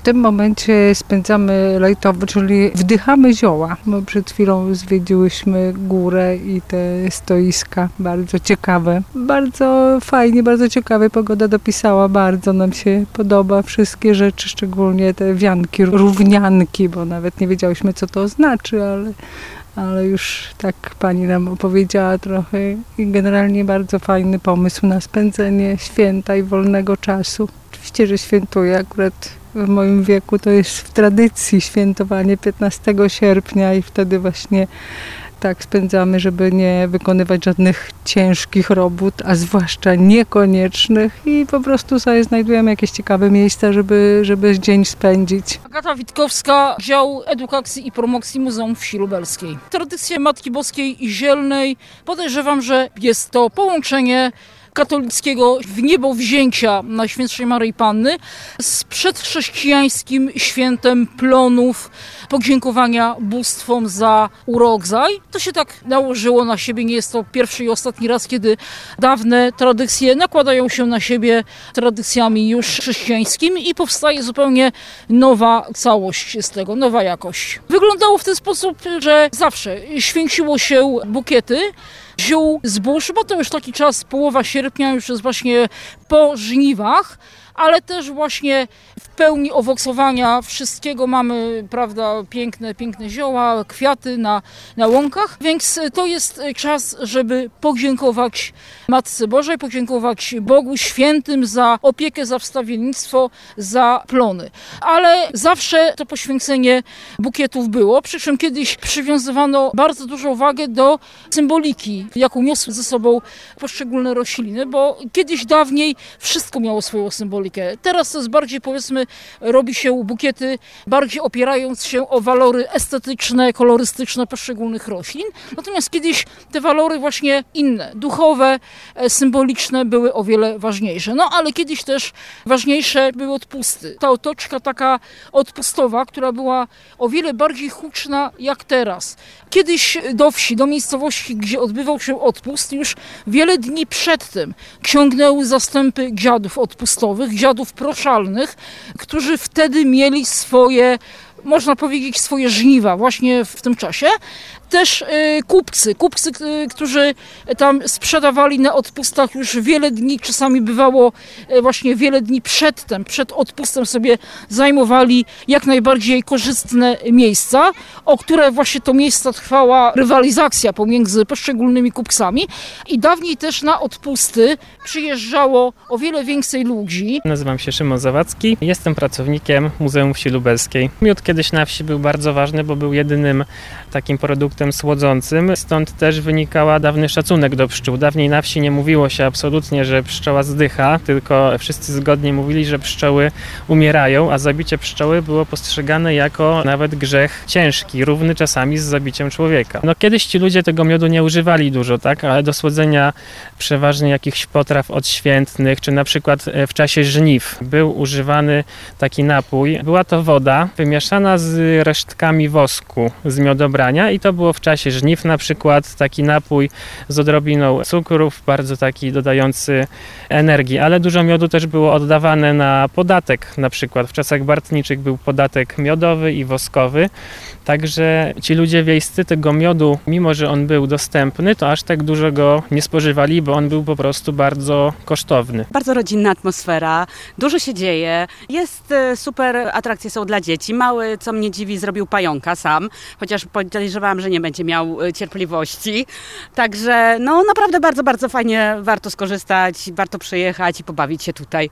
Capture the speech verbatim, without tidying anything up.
tym momencie spędzamy lajtowo, czyli wdychamy zioła, bo przed chwilą zwiedziłyśmy górę i te stoiska, bardzo ciekawe. Bardzo fajnie, bardzo ciekawe, pogoda dopisała, bardzo nam się podoba wszystkie rzeczy, szczególnie te wianki, równianki, bo nawet nie wiedziałyśmy, co to znaczy, ale, ale już tak pani nam opowiedziała trochę i generalnie bardzo fajny pomysł na spędzenie święta i wolnego czasu. Oczywiście, że świętuję akurat w moim wieku, to jest w tradycji świętowanie piętnastego sierpnia i wtedy właśnie tak spędzamy, żeby nie wykonywać żadnych ciężkich robót, a zwłaszcza niekoniecznych i po prostu sobie znajdujemy jakieś ciekawe miejsca, żeby, żeby dzień spędzić. Agata Witkowska, Dział Edukacji i Promocji Muzeum Wsi Lubelskiej. Tradycja Matki Boskiej i Zielnej, podejrzewam, że jest to połączenie katolickiego wniebowzięcia Najświętszej Maryi Panny z przedchrześcijańskim świętem plonów, podziękowania bóstwom za urodzaj. To się tak nałożyło na siebie, nie jest to pierwszy i ostatni raz, kiedy dawne tradycje nakładają się na siebie tradycjami już chrześcijańskimi i powstaje zupełnie nowa całość z tego, nowa jakość. Wyglądało w ten sposób, że zawsze święciło się bukiety ziół, zbóż, bo to już taki czas, połowa sierpnia, już jest właśnie po żniwach, ale też właśnie w pełni owocowania wszystkiego mamy, prawda, piękne, piękne zioła, kwiaty na, na łąkach, więc to jest czas, żeby podziękować Matce Bożej, podziękować Bogu Świętym za opiekę, za wstawiennictwo, za plony. Ale zawsze to poświęcenie bukietów było, przy czym kiedyś przywiązywano bardzo dużą wagę do symboliki, jaką niosły ze sobą poszczególne rośliny, bo kiedyś dawniej wszystko miało swoją symbolikę. Teraz to jest bardziej, powiedzmy, robi się bukiety bardziej opierając się o walory estetyczne, kolorystyczne poszczególnych roślin. Natomiast kiedyś te walory właśnie inne, duchowe, symboliczne były o wiele ważniejsze. No ale kiedyś też ważniejsze były odpusty. Ta otoczka taka odpustowa, która była o wiele bardziej huczna jak teraz. Kiedyś do wsi, do miejscowości, gdzie odbywał się odpust, już wiele dni przed tym ciągnęły zastępy dziadów odpustowych, dziadów proszalnych, którzy wtedy mieli swoje, można powiedzieć, swoje żniwa właśnie w tym czasie. Też y, kupcy, kupcy, y, którzy tam sprzedawali na odpustach już wiele dni, czasami bywało y, właśnie wiele dni przedtem, przed odpustem sobie zajmowali jak najbardziej korzystne miejsca, o które właśnie to miejsca trwała rywalizacja pomiędzy poszczególnymi kupcami i dawniej też na odpusty przyjeżdżało o wiele więcej ludzi. Nazywam się Szymon Zawadzki, jestem pracownikiem Muzeum Wsi Lubelskiej. Miód kiedyś na wsi był bardzo ważny, bo był jedynym takim produktem słodzącym, stąd też wynikała dawny szacunek do pszczół. Dawniej na wsi nie mówiło się absolutnie, że pszczoła zdycha, tylko wszyscy zgodnie mówili, że pszczoły umierają, a zabicie pszczoły było postrzegane jako nawet grzech ciężki, równy czasami z zabiciem człowieka. No kiedyś ci ludzie tego miodu nie używali dużo, tak, ale do słodzenia przeważnie jakichś potraw odświętnych, czy na przykład w czasie żniw był używany taki napój. Była to woda wymieszana z resztkami wosku z miodobrania i to było w czasie żniw na przykład taki napój z odrobiną cukrów, bardzo taki dodający energii, ale dużo miodu też było oddawane na podatek, na przykład w czasach bartniczych był podatek miodowy i woskowy, także ci ludzie wiejscy tego miodu, mimo że on był dostępny, to aż tak dużo go nie spożywali, bo on był po prostu bardzo kosztowny. Bardzo rodzinna atmosfera, dużo się dzieje, jest super, atrakcje są dla dzieci. Mały, co mnie dziwi, zrobił pająka sam, chociaż podejrzewałam, że nie będzie miał cierpliwości. Także no naprawdę bardzo, bardzo fajnie, warto skorzystać, warto przyjechać i pobawić się tutaj.